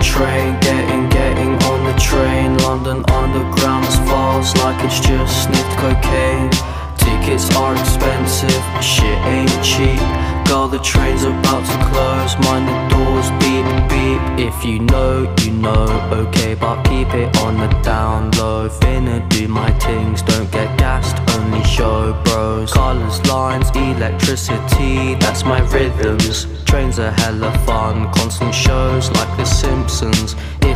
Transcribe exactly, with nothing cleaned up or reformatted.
train, getting, getting on the train. London Underground is false like it's just sniffed cocaine. Tickets are expensive, shit ain't cheap. Girl, the train's about to close, mind the doors, beep, beep. If you know, you know, okay, but keep it on the down low. Finna do my things, don't get gassed, only show bros. Colours, lines, electricity, that's my rhythms. Trains are hella fun, constant shows like The Simpsons. If